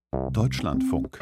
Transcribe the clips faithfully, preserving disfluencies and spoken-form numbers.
Deutschlandfunk.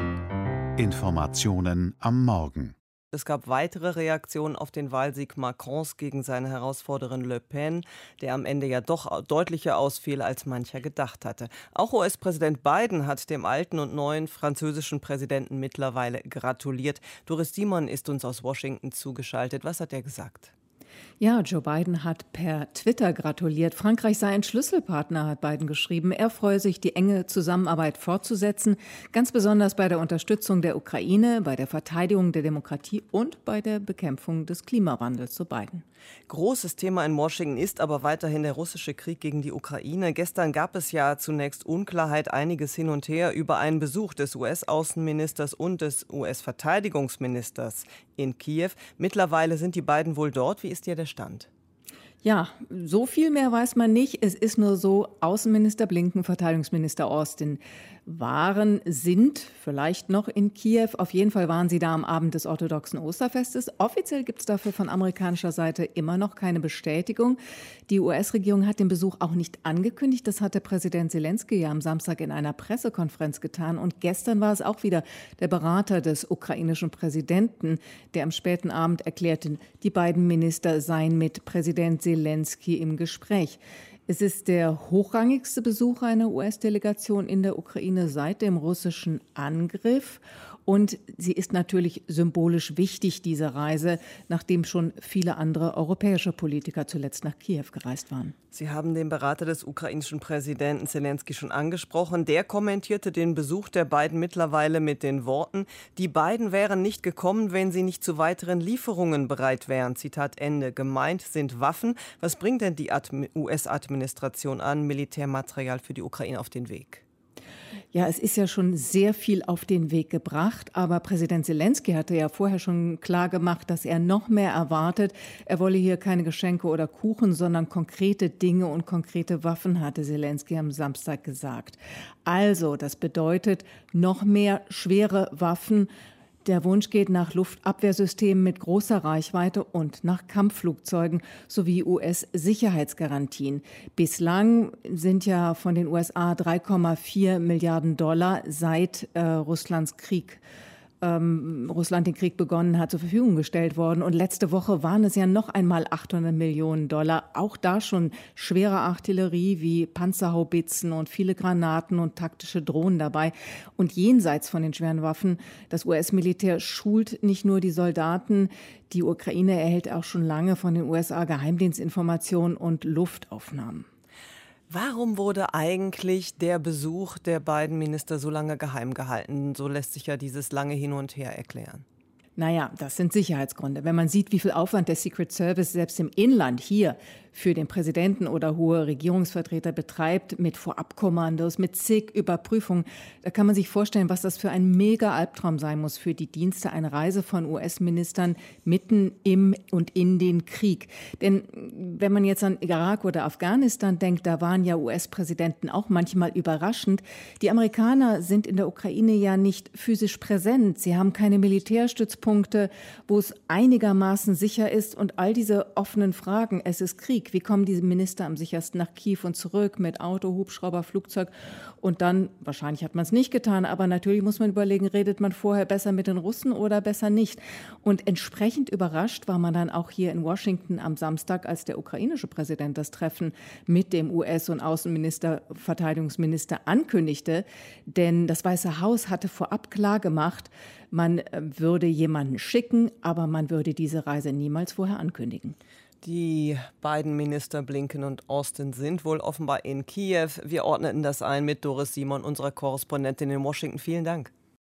Informationen am Morgen. Es gab weitere Reaktionen auf den Wahlsieg Macrons gegen seine Herausforderin Le Pen, der am Ende ja doch deutlicher ausfiel, als mancher gedacht hatte. Auch U S-Präsident Biden hat dem alten und neuen französischen Präsidenten mittlerweile gratuliert. Doris Simon ist uns aus Washington zugeschaltet. Was hat er gesagt? Ja, Joe Biden hat per Twitter gratuliert. Frankreich sei ein Schlüsselpartner, hat Biden geschrieben. Er freue sich, die enge Zusammenarbeit fortzusetzen, ganz besonders bei der Unterstützung der Ukraine, bei der Verteidigung der Demokratie und bei der Bekämpfung des Klimawandels, so Biden. Großes Thema in Washington ist aber weiterhin der russische Krieg gegen die Ukraine. Gestern gab es ja zunächst Unklarheit, einiges hin und her über einen Besuch des U S-Außenministers und des U S-Verteidigungsministers in Kiew. Mittlerweile sind die beiden wohl dort. Wie ist hier der Stand? Ja, so viel mehr weiß man nicht. Es ist nur so, Außenminister Blinken, Verteidigungsminister Austin waren, sind vielleicht noch in Kiew. Auf jeden Fall waren sie da am Abend des orthodoxen Osterfestes. Offiziell gibt es dafür von amerikanischer Seite immer noch keine Bestätigung. Die U S-Regierung hat den Besuch auch nicht angekündigt. Das hat der Präsident Selenskyj ja am Samstag in einer Pressekonferenz getan. Und gestern war es auch wieder der Berater des ukrainischen Präsidenten, der am späten Abend erklärte, die beiden Minister seien mit Präsident Selenskyj im Gespräch. Es ist der hochrangigste Besuch einer U S-Delegation in der Ukraine seit dem russischen Angriff. Und sie ist natürlich symbolisch wichtig, diese Reise, nachdem schon viele andere europäische Politiker zuletzt nach Kiew gereist waren. Sie haben den Berater des ukrainischen Präsidenten Selenskyj schon angesprochen. Der kommentierte den Besuch der beiden mittlerweile mit den Worten: Die beiden wären nicht gekommen, wenn sie nicht zu weiteren Lieferungen bereit wären. Zitat Ende. Gemeint sind Waffen. Was bringt denn die U S-Administration an Militärmaterial für die Ukraine auf den Weg? Ja, es ist ja schon sehr viel auf den Weg gebracht, aber Präsident Selenskyj hatte ja vorher schon klar gemacht, dass er noch mehr erwartet. Er wolle hier keine Geschenke oder Kuchen, sondern konkrete Dinge und konkrete Waffen, hatte Selenskyj am Samstag gesagt. Also, das bedeutet noch mehr schwere Waffen. Der Wunsch geht nach Luftabwehrsystemen mit großer Reichweite und nach Kampfflugzeugen sowie U S-Sicherheitsgarantien. Bislang sind ja von den U S A drei Komma vier Milliarden Dollar seit äh, Russlands Krieg Ähm, Russland den Krieg begonnen hat, zur Verfügung gestellt worden. Und letzte Woche waren es ja noch einmal achthundert Millionen Dollar. Auch da schon schwere Artillerie wie Panzerhaubitzen und viele Granaten und taktische Drohnen dabei. Und jenseits von den schweren Waffen, das U S-Militär schult nicht nur die Soldaten. Die Ukraine erhält auch schon lange von den U S A Geheimdienstinformationen und Luftaufnahmen. Warum wurde eigentlich der Besuch der beiden Minister so lange geheim gehalten? So lässt sich ja dieses lange Hin und Her erklären. Naja, das sind Sicherheitsgründe. Wenn man sieht, wie viel Aufwand der Secret Service selbst im Inland hier für den Präsidenten oder hohe Regierungsvertreter betreibt, mit Vorabkommandos, mit zig Überprüfungen, da kann man sich vorstellen, was das für ein Mega-Albtraum sein muss für die Dienste, eine Reise von U S-Ministern mitten im und in den Krieg. Denn wenn man jetzt an Irak oder Afghanistan denkt, da waren ja U S-Präsidenten auch manchmal überraschend. Die Amerikaner sind in der Ukraine ja nicht physisch präsent. Sie haben keine Militärstützpunkte, Punkte, wo es einigermaßen sicher ist, und all diese offenen Fragen. Es ist Krieg. Wie kommen diese Minister am sichersten nach Kiew und zurück mit Auto, Hubschrauber, Flugzeug? Und dann, wahrscheinlich hat man es nicht getan, aber natürlich muss man überlegen, redet man vorher besser mit den Russen oder besser nicht? Und entsprechend überrascht war man dann auch hier in Washington am Samstag, als der ukrainische Präsident das Treffen mit dem U S- und Außenminister, Verteidigungsminister ankündigte. Denn das Weiße Haus hatte vorab klar gemacht, man würde jemanden schicken, aber man würde diese Reise niemals vorher ankündigen. Die beiden Minister Blinken und Austin sind wohl offenbar in Kiew. Wir ordneten das ein mit Doris Simon, unserer Korrespondentin in Washington. Vielen Dank.